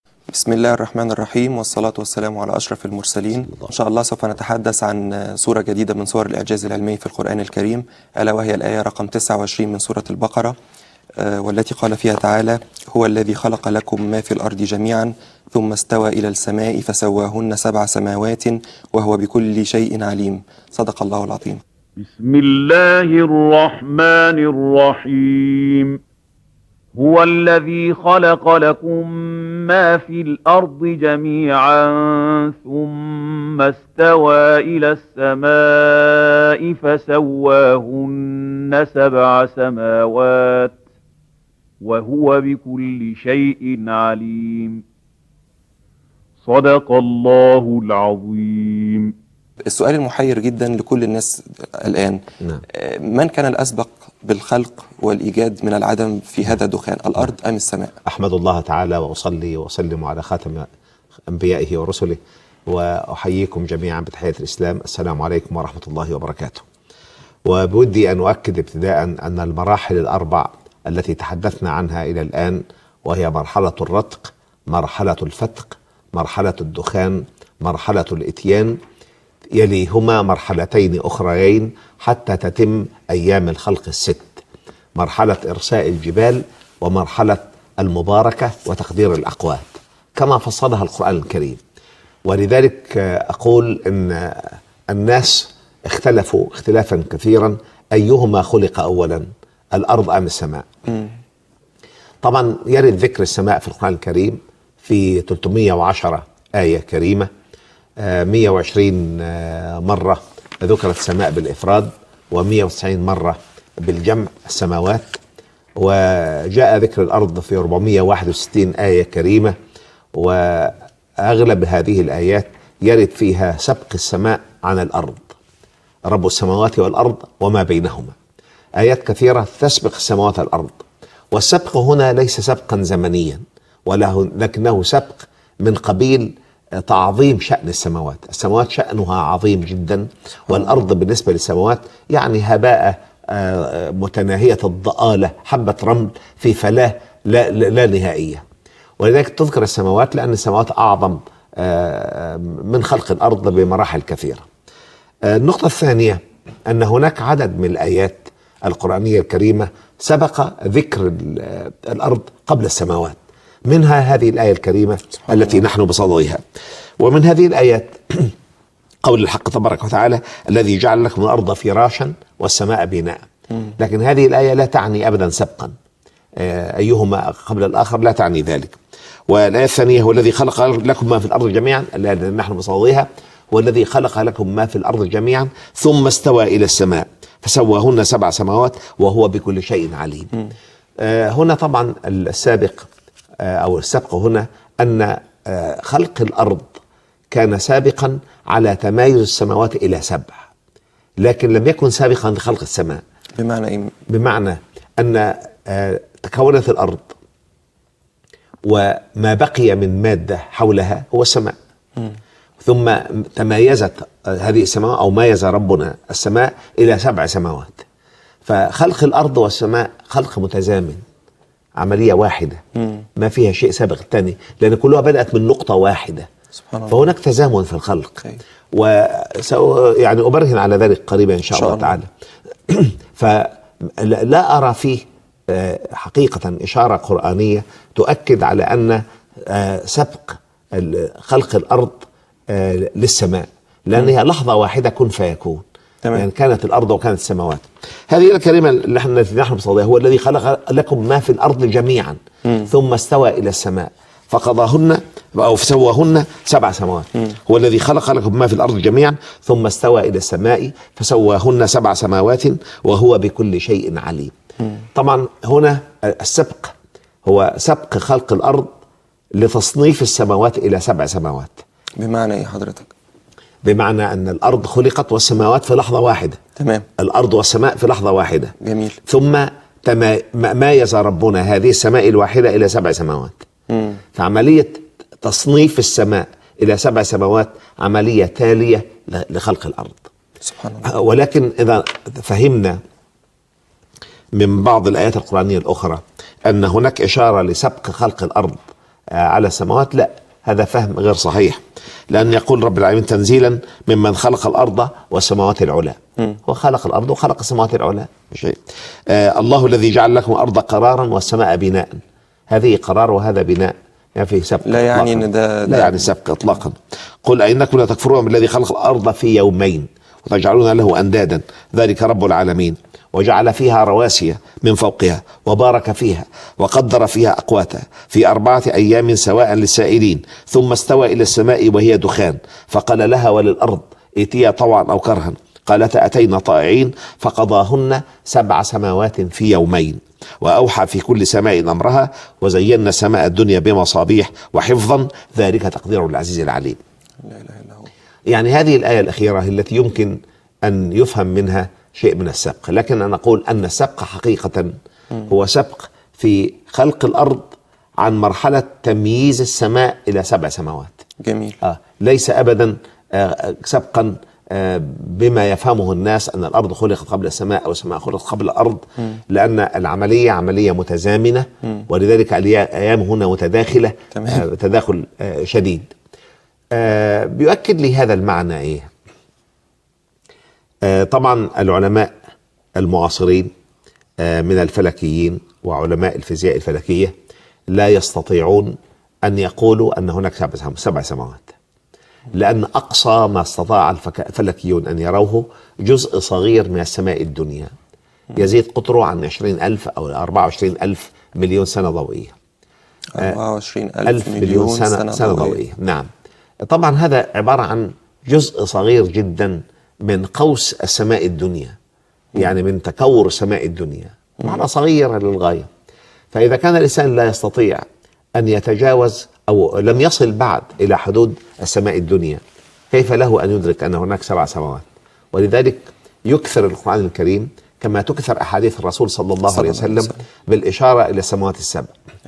بسم الله الرحمن الرحيم، والصلاة والسلام على أشرف المرسلين. إن شاء الله سوف نتحدث عن سورة جديدة من سور الإعجاز العلمي في القرآن الكريم، ألا وهي الآية رقم 29 من سورة البقرة، والتي قال فيها تعالى: هو الذي خلق لكم ما في الأرض جميعا ثم استوى إلى السماء فسواهن 7 سماوات وهو بكل شيء عليم. صدق الله العظيم. بسم الله الرحمن الرحيم. هو الذي خلق لكم ما في الأرض جميعا ثم استوى إلى السماء فسواهن 7 سماوات وهو بكل شيء عليم. صدق الله العظيم. السؤال المحير جدا لكل الناس الآن: من كان الأسبق بالخلق والإيجاد من العدم في هذا الدخان، الأرض أم السماء؟ أحمد الله تعالى وأصلي وأسلم على خاتم أنبيائه ورسله، وأحييكم جميعا بتحية الإسلام. السلام عليكم ورحمة الله وبركاته. وبودي أن أؤكد ابتداء أن المراحل الأربع التي تحدثنا عنها إلى الآن، وهي مرحلة الرتق، مرحلة الفتق، مرحلة الدخان، مرحلة الإتيان، يليهما مرحلتين أخريين حتى تتم أيام الخلق الست: مرحلة إرساء الجبال، ومرحلة المباركة وتقدير الأقوات، كما فصلها القرآن الكريم. ولذلك أقول إن الناس اختلفوا اختلافا كثيرا: أيهما خلق أولا، الأرض أم السماء؟ طبعا يرد ذكر السماء في القرآن الكريم في 310 آية كريمة. 120 مرة ذكرت السماء بالإفراد، و190 مرة بالجمع السماوات. وجاء ذكر الأرض في 461 آية كريمة، وأغلب هذه الآيات يرد فيها سبق السماء عن الأرض: رب السماوات والأرض وما بينهما. آيات كثيرة تسبق السماوات والأرض، والسبق هنا ليس سبقا زمنيا، ولكنه سبق من قبيل تعظيم شأن السماوات. السماوات شأنها عظيم جدا، والأرض بالنسبة للسماوات يعني هباء متناهية الضآلة، حبة رمل في فلاة لا نهائية. ولذلك تذكر السماوات لأن السماوات أعظم من خلق الأرض بمراحل كثيرة. النقطة الثانية أن هناك عدد من الآيات القرآنية الكريمة سبق ذكر الأرض قبل السماوات، منها هذه الآية الكريمة التي نحن بصددها. ومن هذه الآيات قول الحق تبارك وتعالى: الذي جعل لكم الأرض فراشا والسماء بناء. لكن هذه الآية لا تعني أبدا سبقا، أيهما قبل الآخر لا تعني ذلك. والآية الثانية: هو الذي خلق لكم ما في الأرض جميعا، التي نحن بصددها، هو الذي خلق لكم ما في الأرض جميعا ثم استوى إلى السماء فسواهن 7 سماوات وهو بكل شيء عليم. هنا طبعا السابق أو السبق هنا أن خلق الأرض كان سابقا على تمايز السماوات إلى 7، لكن لم يكن سابقا لخلق السماء. بمعنى إيه؟ بمعنى أن تكونت الأرض وما بقي من مادة حولها هو السماء، ثم تمايزت هذه السماء أو مايز ربنا السماء إلى 7 سماوات. فخلق الأرض والسماء خلق متزامن، عملية واحدة ما فيها شيء سابق الثاني، لأن كلها بدأت من نقطة واحدة. فهناك تزامن في الخلق، يعني أبرهن على ذلك قريبا إن شاء الله تعالى. فلا أرى فيه حقيقة إشارة قرآنية تؤكد على أن سبق خلق الأرض للسماء، لأنها لحظة واحدة كن فيكون. يعني كانت الأرض وكانت السماوات. هذه الكلمة التي نحن بصددها: هو الذي خلق لكم ما في الأرض جميعا ثم استوى إلى السماء فقضاهن أو فسواهن 7 سماوات. هو الذي خلق لكم ما في الأرض جميعا ثم استوى إلى السماء فسواهن 7 سماوات وهو بكل شيء عليم. طبعا هنا السبق هو سبق خلق الأرض لتصنيف السماوات إلى 7 سماوات. بمعنى إيه حضرتك؟ بمعنى أن الأرض خلقت والسماوات في لحظة واحدة. تمام. الأرض والسماء في لحظة واحدة. جميل. ثم مايز ربنا هذه السماء الواحدة إلى 7 سماوات. فعملية تصنيف السماء إلى 7 سماوات عملية تالية لخلق الأرض. سبحان الله. ولكن إذا فهمنا من بعض الآيات القرآنية الأخرى أن هناك إشارة لسبق خلق الأرض على السماوات، لا، هذا فهم غير صحيح. لأن يقول رب العالمين تنزيلا ممن خلق الأرض والسماوات العلى. هو خلق الأرض وخلق السماوات العلى شيء. الله الذي جعل لكم الأرض قرارا والسماء بناء. هذه قرار وهذا بناء، يعني فيه سبق لا يعني ان لا يعني سبق إطلاقا. قل أئنكم لا تكفرون بالذي خلق الأرض في يومين وتجعلون له أندادا ذلك رب العالمين وجعل فيها رواسي من فوقها وبارك فيها وقدر فيها أقواتها في 4 أيام سواء للسائلين ثم استوى إلى السماء وهي دخان فقال لها وللأرض ائتيا طوعا أو كرها قالتا أتينا طائعين فقضاهن 7 سماوات في يومين وأوحى في كل سماء أمرها وزينا سماء الدنيا بمصابيح وحفظا ذلك تقدير العزيز العليم. لا إله إلا هو. يعني هذه الآية الأخيرة التي يمكن أن يفهم منها شيء من السبق، لكن أنا أقول أن السبق حقيقة هو سبق في خلق الأرض عن مرحلة تمييز السماء إلى 7 سماوات. جميل. ليس أبدا سبقا بما يفهمه الناس أن الأرض خلقت قبل السماء أو السماء خلقت قبل الأرض، لأن العملية عملية متزامنة ولذلك الأيام هنا متداخلة تداخل شديد. بيؤكد لي هذا المعنى إيه؟ طبعا العلماء المعاصرين من الفلكيين وعلماء الفيزياء الفلكية لا يستطيعون أن يقولوا أن هناك 7 سماوات، لأن أقصى ما استطاع الفلكيون أن يروه جزء صغير من السماء الدنيا يزيد قطره عن 20,000 أو 24,000 مليون سنة ضوئية. 24,000 مليون سنة ضوئية. نعم. طبعا هذا عبارة عن جزء صغير جدا من قوس السماء الدنيا، يعني من تكور السماء الدنيا، معنى صغيرة للغاية. فإذا كان الإنسان لا يستطيع أن يتجاوز أو لم يصل بعد إلى حدود السماء الدنيا، كيف له أن يدرك أن هناك 7 سماوات؟ ولذلك يكثر القرآن الكريم كما تكثر أحاديث الرسول صلى الله عليه وسلم بالإشارة إلى السماوات ال7.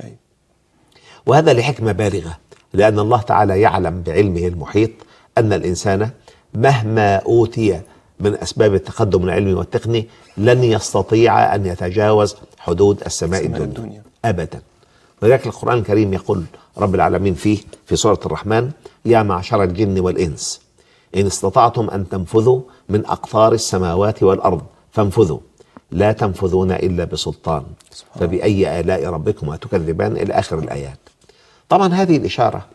وهذا لحكمة بالغة، لأن الله تعالى يعلم بعلمه المحيط أن الإنسان مهما أوتي من أسباب التقدم العلمي والتقني لن يستطيع أن يتجاوز حدود السماء الدنيا أبدا. ولذلك القرآن الكريم يقول رب العالمين فيه في سورة الرحمن: يا معشر الجن والإنس إن استطعتم أن تنفذوا من أقطار السماوات والأرض فانفذوا لا تنفذون إلا بسلطان فبأي آلاء ربكما تكذبان إلى آخر الآيات. طبعا هذه الإشارة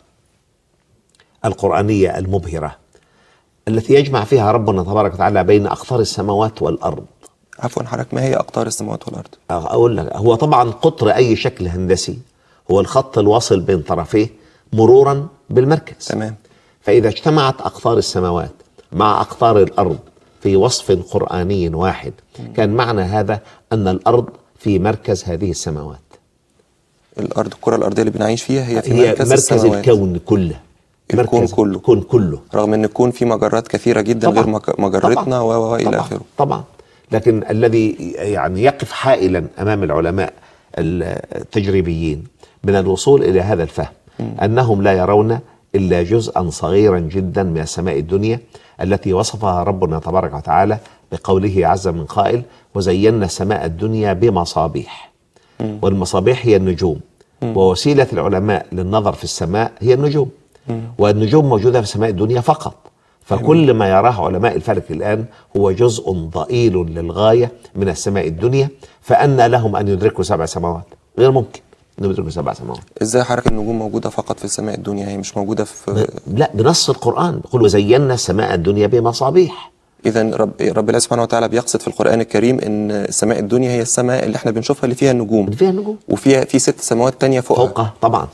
القرآنية المبهرة التي يجمع فيها ربنا تبارك وتعالى بين أقطار السماوات والأرض. عفوا حضرتك، ما هي أقطار السماوات والأرض؟ أقول لك، هو طبعا قطر أي شكل هندسي هو الخط الواصل بين طرفيه مرورا بالمركز. تمام. فإذا اجتمعت أقطار السماوات مع أقطار الأرض في وصف قرآني واحد كان معنى هذا أن الأرض في مركز هذه السماوات. الأرض، الكرة الأرضية اللي بنعيش فيها هي في مركز السماوات. الكون كله، الكون كله، رغم أن يكون في مجرات كثيرة جدا طبعًا غير مجرتنا وإلى آخره. طبعا. لكن الذي يعني يقف حائلا أمام العلماء التجريبيين من الوصول إلى هذا الفهم أنهم لا يرون إلا جزءا صغيرا جدا من السماء الدنيا التي وصفها ربنا تبارك وتعالى بقوله عز من قائل: وزينا سماء الدنيا بمصابيح. والمصابيح هي النجوم، ووسيلة العلماء للنظر في السماء هي النجوم، والنجوم موجودة في السماء الدنيا فقط. فكل ما يراه علماء الفلك الآن هو جزء ضئيل للغاية من السماء الدنيا، فأن لهم أن يدركوا 7 سماوات؟ غير ممكن أن يدركوا 7 سماوات. إزاي حركة النجوم موجودة فقط في السماء الدنيا، هي مش موجودة في لا، بنص القرآن يقول: وزينا سماء الدنيا بمصابيح. إذن رب الله سبحانه وتعالى بيقصد في القرآن الكريم إن السماء الدنيا هي السماء اللي احنا بنشوفها اللي فيها النجوم، وفيها في 6 سماوات تانية فوقها. طبعا.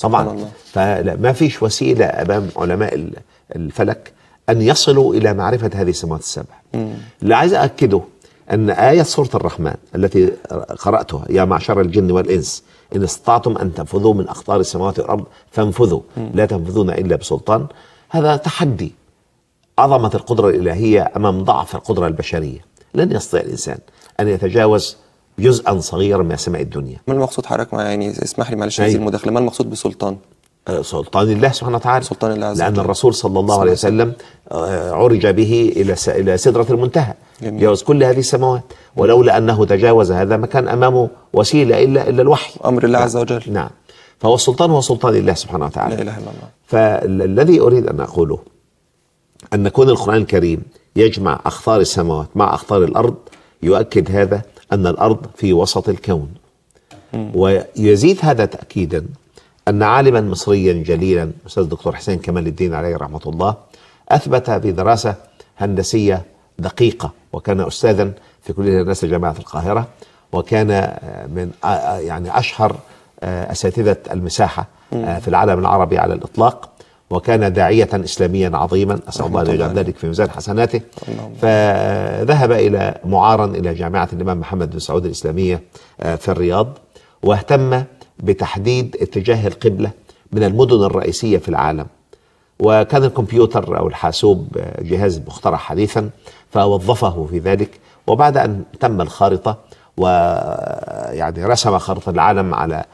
فما فيش وسيلة أمام علماء الفلك أن يصلوا إلى معرفة هذه السماوات ال7. اللي عايز أأكده أن آية سورة الرحمن التي قرأتها: يا معشر الجن والإنس إن استطعتم أن تنفذوا من أقطار السماوات والأرض فانفذوا لا تنفذون إلا بسلطان، هذا تحدي عظمة القدرة الإلهية أمام ضعف القدرة البشرية. لن يستطيع الإنسان أن يتجاوز جزءا صغيرا من سماء الدنيا. ما المقصود حضرتك؟ يعني اسمح لي معلش هذه المداخلة، ما المقصود بسلطان؟ سلطان الله سبحانه وتعالى، سلطان الله عز وجل. لأن الرسول صلى الله عليه وسلم عرج به إلى سدرة المنتهى، جاوز كل هذه السماوات، ولولا أنه تجاوز هذا ما كان أمامه وسيلة إلا الوحي، أمر الله عز وجل. نعم. فهو السلطان هو سلطان الله سبحانه لا وتعالى. إله إلا الله. فالذي أريد أن أقوله أن كون القرآن الكريم يجمع أخطار السماوات مع أخطار الأرض يؤكد هذا أن الأرض في وسط الكون. ويزيد هذا تأكيدا أن عالما مصريا جليلا الأستاذ الدكتور حسين كمال الدين عليه رحمة الله أثبت بدراسة هندسية دقيقة، وكان أستاذا في كلية الهندسة جامعة القاهرة، وكان من يعني أشهر أساتذة المساحة في العالم العربي على الإطلاق، وكان داعية إسلاميا عظيما، أسأل الله أن يجعل ذلك في ميزان حسناته. فذهب إلى معارا إلى جامعة الإمام محمد بن سعود الإسلامية في الرياض، واهتم بتحديد اتجاه القبلة من المدن الرئيسية في العالم. وكان الكمبيوتر أو الحاسوب جهاز مخترع حديثا، فوظفه في ذلك. وبعد أن تم الخارطة ويعني رسم خارطة العالم على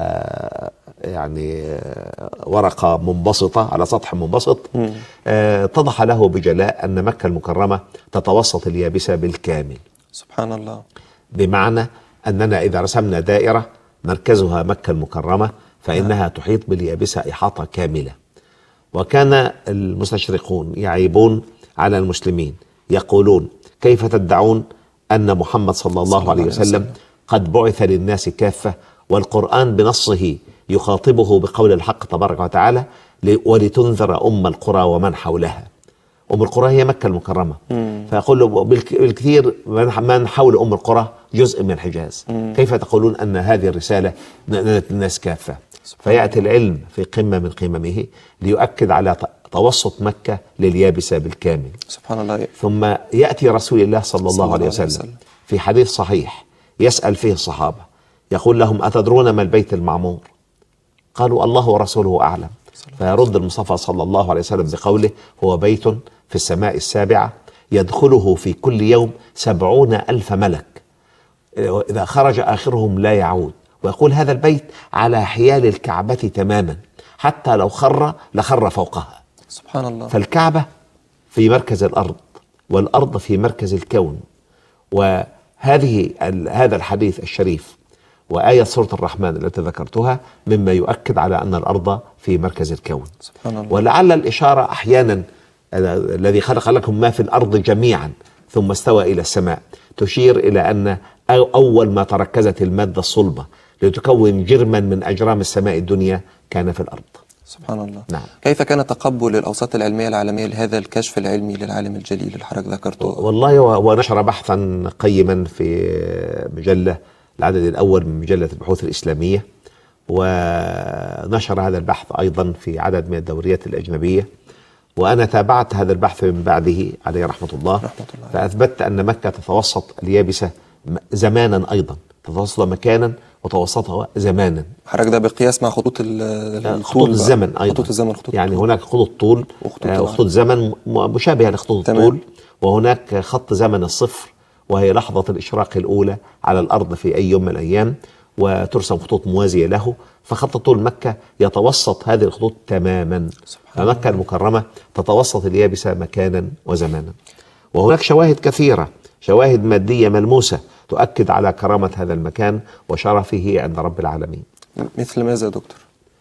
يعني ورقة منبسطة على سطح منبسط، اتضح له بجلاء أن مكة المكرمة تتوسط اليابسة بالكامل. سبحان الله. بمعنى أننا إذا رسمنا دائرة مركزها مكة المكرمة فإنها تحيط باليابسة إحاطة كاملة. وكان المستشرقون يعيبون على المسلمين، يقولون كيف تدعون أن محمد صلى الله عليه وسلم قد بعث للناس كافة، والقرآن بنصه يخاطبه بقول الحق تبارك وتعالى ولتنذر أم القرى ومن حولها. أم القرى هي مكة المكرمة. فيقول له بالكثير من حول أم القرى جزء من الحجاز، كيف تقولون أن هذه الرسالة نالت الناس كافة؟ فيأتي العلم في قمة من قممه ليؤكد على توسط مكة لليابسة بالكامل. سبحان الله. ثم يأتي رسول الله صلى الله عليه وسلم في حديث صحيح يسأل فيه الصحابة، يقول لهم أتدرون ما البيت المعمور؟ قالوا الله ورسوله أعلم. فيرد المصطفى صلى الله عليه وسلم بقوله هو بيت في السماء السابعة يدخله في كل يوم 70,000 ملك، إذا خرج آخرهم لا يعود. ويقول هذا البيت على حيال الكعبة تماما، حتى لو خر لخر فوقها. سبحان الله. فالكعبة في مركز الأرض، والأرض في مركز الكون. هذا الحديث الشريف وآية سورة الرحمن التي ذكرتها مما يؤكد على أن الأرض في مركز الكون. سبحان الله. ولعل الإشارة أحيانا الذي خلق لكم ما في الأرض جميعا ثم استوى إلى السماء تشير إلى أن أول ما تركزت المادة الصلبة لتكون جرما من أجرام السماء الدنيا كان في الأرض. سبحان الله. نعم. كيف كان تقبل الأوساط العلمية العالمية لهذا الكشف العلمي للعالم الجليل اللي حضرتك ذكرته؟ والله ونشر بحثا قيما في مجلة العدد الأول من مجلة البحوث الإسلامية، ونشر هذا البحث أيضا في عدد من الدوريات الأجنبية. وأنا تابعت هذا البحث من بعده عليه رحمة الله. فأثبت أن مكة تتوسط اليابسة زمانا، أيضا تتوسط مكانا وتوسطها زمانا. حضرتك ده بقياس مع خطوط الزمن أيضا. خطوط الزمن، يعني هناك خطوط طول وخطوط زمن مشابهة لخطوط الطول، وهناك خط زمن الصفر وهي لحظة الإشراق الأولى على الأرض في أي يوم من الأيام، وترسم خطوط موازية له. فخط طول مكة يتوسط هذه الخطوط تماما. فمكة المكرمة تتوسط اليابسة مكانا وزمانا. وهناك شواهد كثيرة، شواهد مادية ملموسة تؤكد على كرامة هذا المكان وشرفه عند رب العالمين. مثل ماذا يا دكتور؟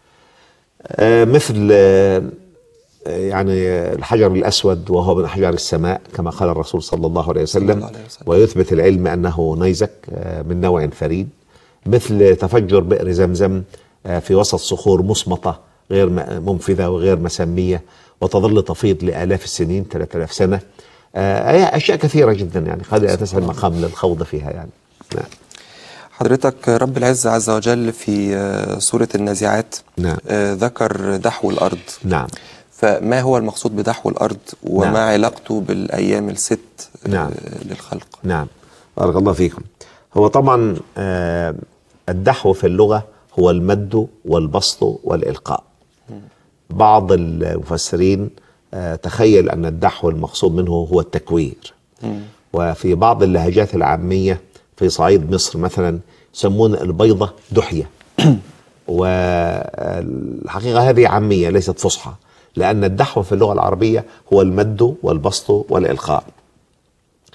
مثل يعني الحجر الأسود وهو من أحجار السماء كما قال الرسول صلى الله عليه وسلم، ويثبت العلم أنه نيزك من نوع فريد. مثل تفجر بئر زمزم في وسط صخور مصمتة غير منفذة وغير مسمية وتظل تفيض لآلاف السنين، 3000 سنة. أشياء كثيرة جدا يعني قد لا تسع المقام للخوض فيها يعني. نعم. حضرتك رب العزة عز وجل في سورة النازعات نعم. ذكر دحو الأرض. نعم. فما هو المقصود بدحو الأرض وما نعم. علاقته بالأيام الست نعم. للخلق؟ نعم، بارك الله فيكم. هو طبعا الدحو في اللغة هو المد والبسط والإلقاء. بعض المفسرين تخيل أن الدحو المقصود منه هو التكوير. وفي بعض اللهجات العامية في صعيد مصر مثلا يسمون البيضة دحية. والحقيقة هذه عامية ليست فصحى، لأن الدحو في اللغة العربية هو المد والبسط والإلقاء.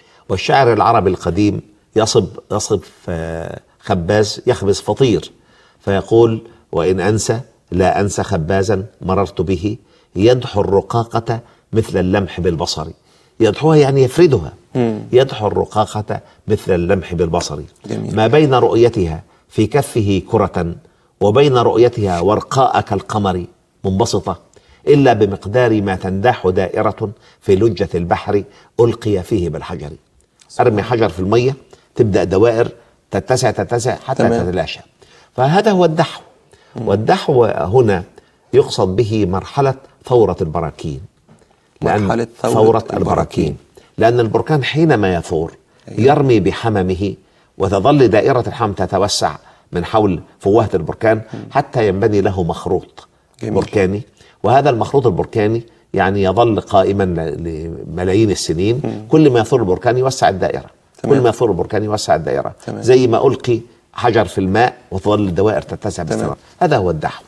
والشاعر العربي القديم يصب خباز يخبز فطير، فيقول: وإن أنسى لا أنسى خبازا مررت به يدحو الرقاقة مثل اللمح بالبصر. يدحوها يعني يفردها. يدحو الرقاقة مثل اللمح بالبصر. جميل. ما بين رؤيتها في كفه كرة وبين رؤيتها ورقاء كالقمر منبسطة إلا بمقدار ما تنداح دائرة في لجة البحر ألقي فيه بالحجر. أرمي حجر في المية تبدأ دوائر تتسع حتى تتلاشى. فهذا هو الدحو. والدحو هنا يقصد به مرحلة ثورة البراكين. مرحلة ثورة البراكين. لأن البركان حينما يثور يرمي بحممه، وتظل دائرة الحمم تتوسع من حول فوهة البركان حتى ينبني له مخروط بركاني. وهذا المخروط البركاني يعني يظل قائما لملايين السنين. كل ما يثور البركان يوسع الدائرة. كل ما يثور البركان يوسع الدائرة. زي ما ألقي حجر في الماء وتظل الدوائر تتسع باستمرار. هذا هو الدحو.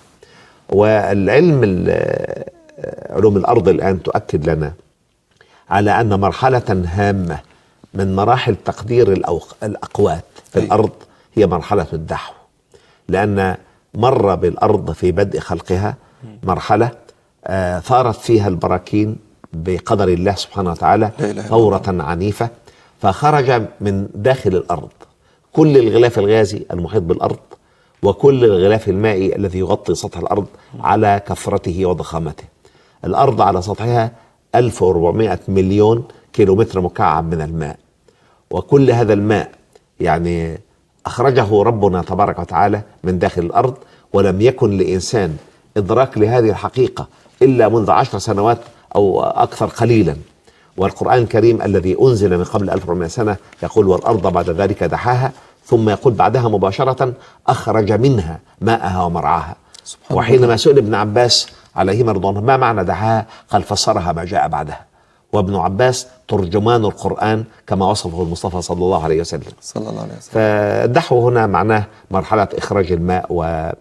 والعلم علوم الأرض الآن تؤكد لنا على أن مرحلة هامة من مراحل تقدير الأقوات في الأرض هي مرحلة الدحو. لأن مر بالأرض في بدء خلقها مرحلة ثارت فيها البراكين بقدر الله سبحانه وتعالى ثورة عنيفة، فخرج من داخل الأرض كل الغلاف الغازي المحيط بالأرض وكل الغلاف المائي الذي يغطي سطح الأرض على كثرته وضخامته. الأرض على سطحها 1400 مليون كيلومتر مكعب من الماء، وكل هذا الماء يعني أخرجه ربنا تبارك وتعالى من داخل الأرض. ولم يكن لإنسان إدراك لهذه الحقيقة إلا منذ 10 سنوات أو أكثر قليلا. والقرآن الكريم الذي أنزل من قبل 1400 سنة يقول: والأرض بعد ذلك دحاها، ثم يقول بعدها مباشرة: أخرج منها ماءها ومرعاها. وحينما سئل ابن عباس عليهما رضوان الله ما معنى دحاها، قال: فسرها ما جاء بعدها. وابن عباس ترجمان القرآن كما وصفه المصطفى صلى الله عليه وسلم. فالدحو هنا معناه مرحلة إخراج الماء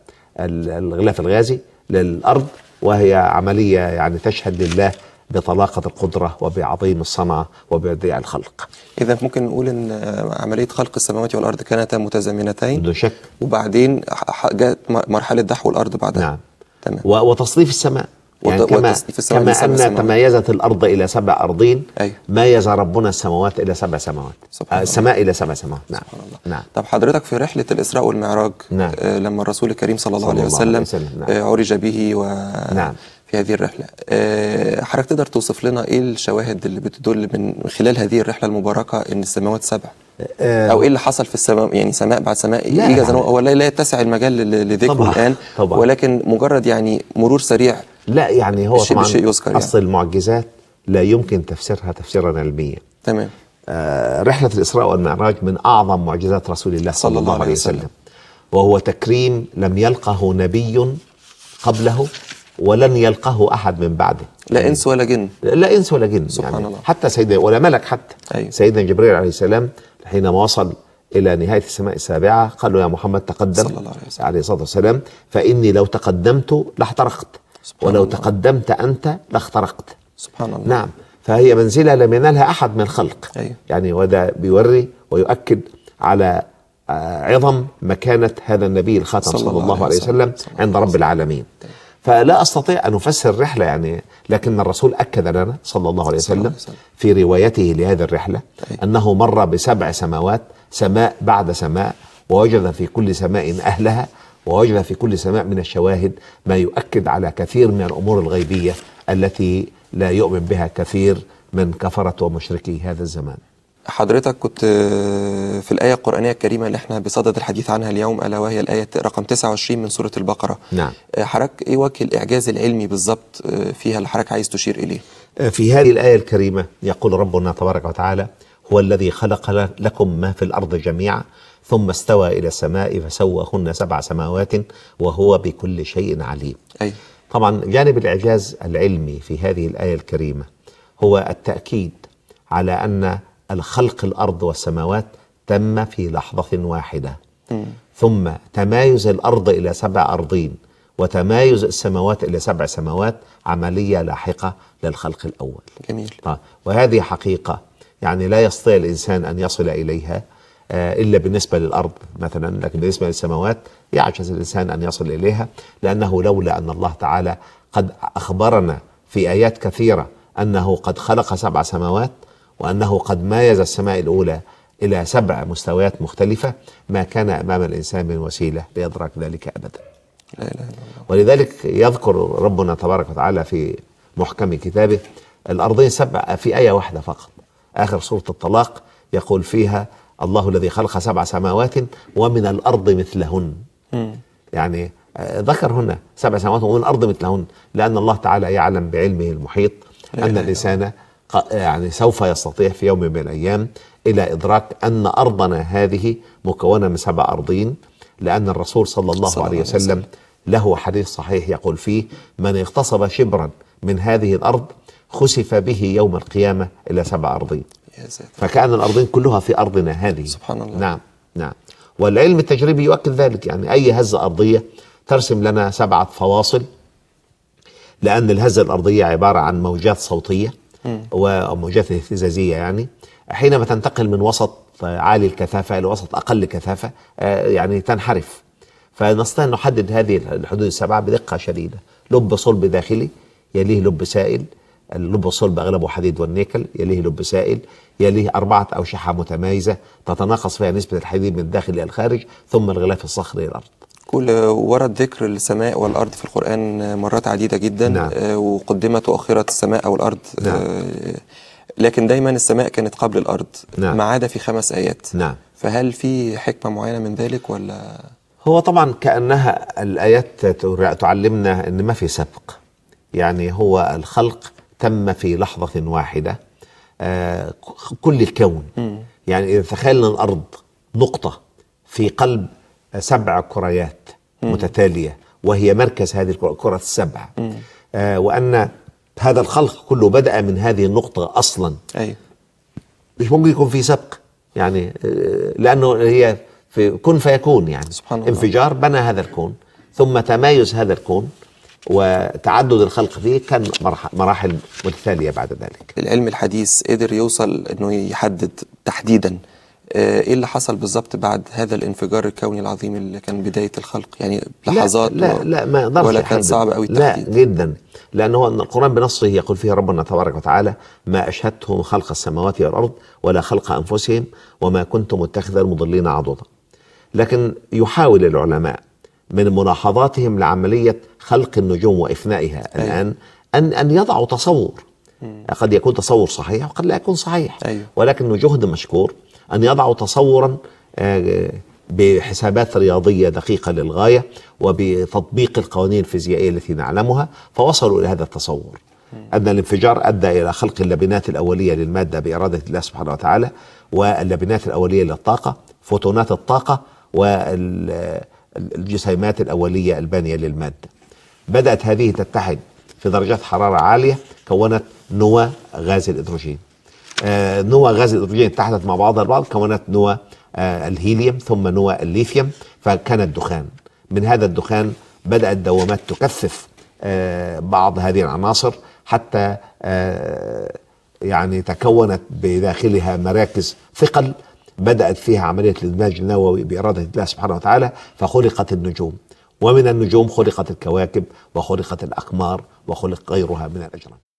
والغلاف الغازي للأرض، وهي عملية يعني تشهد لله بطلاقة القدرة وبعظيم الصنعة وببديع الخلق. إذا ممكن نقول أن عملية خلق السماوات والأرض كانتا متزامنتين بدون شك، وبعدين جاءت مرحلة دحو الأرض بعدها. نعم. تمام. وتصنيف السماء يعني كما أن تميزت الأرض إلى 7 أرضين. أيوه. ميز ربنا السماوات إلى 7 سماوات. السماء إلى 7 سماوات. نعم. نعم. طب حضرتك في رحلة الإسراء والمعراج، نعم. لما الرسول الكريم صلى الله عليه وسلم نعم. عرج به نعم. في هذه الرحلة، حضرتك تقدر توصف لنا إيه الشواهد اللي بتدل من خلال هذه الرحلة المباركة إن السماوات 7؟ أو إيه اللي حصل في السماء، يعني سماء بعد سماء إيجازا، هو لا يتسع المجال لذكره الآن طبعا. ولكن مجرد يعني مرور سريع. لا يعني هو طبعا يذكر أصل يعني. المعجزات لا يمكن تفسيرها تفسيرا علميا. تمام. رحلة الإسراء والمعراج من أعظم معجزات رسول الله صلى الله عليه وسلم، وهو تكريم لم يلقه نبي قبله ولن يلقه أحد من بعده. لا إنس ولا جن. لا إنس ولا جن سبحان يعني الله. حتى سيدنا ولا ملك حتى. أيوه. سيدنا جبريل عليه السلام حينما وصل إلى نهاية السماء السابعة قال له: يا محمد تقدم صلى الله عليه الصلاة والسلام، فإني لو تقدمت لاحترقت ولو الله. تقدمت أنت لاخترقت. سبحان الله. نعم. فهي منزلة لم ينالها أحد من الخلق. أيوه. يعني وده بيوري ويؤكد على عظم مكانة هذا النبي الخاتم صلى الله عليه وسلم عند رب العالمين. فلا أستطيع أن أفسر الرحلة يعني، لكن الرسول أكد لنا صلى الله عليه وسلم في روايته لهذه الرحلة أنه مر ب7 سماوات، سماء بعد سماء، ووجد في كل سماء أهلها، ووجد في كل سماء من الشواهد ما يؤكد على كثير من الأمور الغيبية التي لا يؤمن بها كثير من كفرة ومشركي هذا الزمان. حضرتك كنت في الآية القرآنية الكريمة اللي احنا بصدد الحديث عنها اليوم، ألا وهي الآية رقم 29 من سورة البقرة. نعم. حضرتك إيه وجه الإعجاز العلمي بالضبط فيها اللي حضرتك عايز تشير إليه؟ في هذه الآية الكريمة يقول ربنا تبارك وتعالى: هو الذي خلق لكم ما في الأرض جميعا ثم استوى إلى السماء فسواهن 7 سماوات وهو بكل شيء عليم. أي. طبعا جانب الإعجاز العلمي في هذه الآية الكريمة هو التأكيد على أن الخلق الأرض والسماوات تم في لحظة واحدة. ثم تمايز الأرض إلى 7 أرضين وتمايز السماوات إلى 7 سماوات عملية لاحقة للخلق الأول. جميل. وهذه حقيقة يعني لا يستطيع الإنسان أن يصل إليها إلا بالنسبة للأرض مثلا، لكن بالنسبة للسماوات يعجز الإنسان أن يصل إليها، لأنه لولا أن الله تعالى قد أخبرنا في آيات كثيرة أنه قد خلق 7 سماوات، وأنه قد مايز السماء الأولى إلى 7 مستويات مختلفة، ما كان أمام الإنسان من وسيلة لإدراك ذلك أبدا. لا إله إلا الله. ولذلك يذكر ربنا تبارك وتعالى في محكم كتابه الأرضين 7 في آية واحدة فقط، آخر سورة الطلاق يقول فيها الله الذي خلق 7 سماوات ومن الأرض مثلهن. يعني ذكر هنا 7 سماوات ومن الأرض مثلهن، لأن الله تعالى يعلم بعلمه المحيط أن الإنسان يعني سوف يستطيع في يوم من الأيام إلى إدراك أن أرضنا هذه مكونة من 7 أرضين، لأن الرسول صلى الله عليه وسلم له حديث صحيح يقول فيه من اغتصب شبرا من هذه الأرض خسف به يوم القيامة إلى 7 أرضين. فكأن الأرضين كلها في أرضنا هذه. سبحان الله. نعم نعم. والعلم التجريبي يؤكد ذلك، يعني أي هزة أرضية ترسم لنا 7 فواصل، لأن الهزة الأرضية عبارة عن موجات صوتية وموجات اهتزازية، يعني حينما تنتقل من وسط عالي الكثافة إلى وسط أقل كثافة يعني تنحرف، فنستطيع أن نحدد هذه الحدود ال7 بدقة شديدة. لب صلب داخلي، يليه لب سائل، اللب الصلب أغلبه حديد والنيكل، يليه لب سائل، يليه 4 أوشحة متمايزة تتناقص فيها نسبة الحديد من الداخل إلى الخارج، ثم الغلاف الصخري للأرض. ورد ذكر السماء والأرض في القرآن مرات عديدة جدا. نعم. وقدمت وأخرت السماء أو الأرض. نعم. لكن دايما السماء كانت قبل الأرض. نعم. ما عدا في 5 آيات. نعم. فهل في حكمة معينة من ذلك ولا؟ هو طبعا كأنها الآيات تعلمنا أن ما في سبق، يعني هو الخلق تم في لحظة واحدة. كل الكون يعني إذا تخيلنا الأرض نقطة في قلب 7 كريات متتالية، وهي مركز هذه الكرة ال7، وأن هذا الخلق كله بدأ من هذه النقطة أصلا. أيوه. مش ممكن يكون في سبق، يعني لأنه هي في كن فيكون، يعني سبحان الله. انفجار بنى هذا الكون، ثم تمايز هذا الكون وتعدد الخلق فيه كان مراحل متتالية بعد ذلك. العلم الحديث قدر يوصل أنه يحدد تحديدا ايه اللي حصل بالظبط بعد هذا الانفجار الكوني العظيم اللي كان بداية الخلق؟ يعني لحظات لا ما يقدرش ولا كان صعب قوي التحديد؟ لا جدا، لأنه القرآن بنصه يقول فيه ربنا تبارك وتعالى ما أشهدتهم خلق السماوات والأرض ولا خلق أنفسهم وما كنت متخذ المضلين عضدا. لكن يحاول العلماء من ملاحظاتهم لعملية خلق النجوم وإفنائها الآن أن يضعوا تصور، قد يكون تصور صحيح وقد لا يكون صحيح. ولكن جهد مشكور أن يضعوا تصورا بحسابات رياضية دقيقة للغاية وبتطبيق القوانين الفيزيائية التي نعلمها، فوصلوا إلى هذا التصور أن الانفجار أدى إلى خلق اللبنات الأولية للمادة بإرادة الله سبحانه وتعالى، واللبنات الأولية للطاقة، فوتونات الطاقة، والجسيمات الأولية البانية للمادة. بدأت هذه تتحد في درجات حرارة عالية، كونت نواة غاز الهيدروجين. نواة غاز الهيدروجين اتحدت مع بعضها البعض، كونت نواة الهيليوم، ثم نواة الليثيوم، فكان الدخان. من هذا الدخان بدأت دوامات تكثف بعض هذه العناصر حتى يعني تكونت بداخلها مراكز ثقل بدأت فيها عملية الإدماج النووي بإرادة الله سبحانه وتعالى، فخلقت النجوم، ومن النجوم خلقت الكواكب وخلقت الأقمار وخلق غيرها من الأجرام.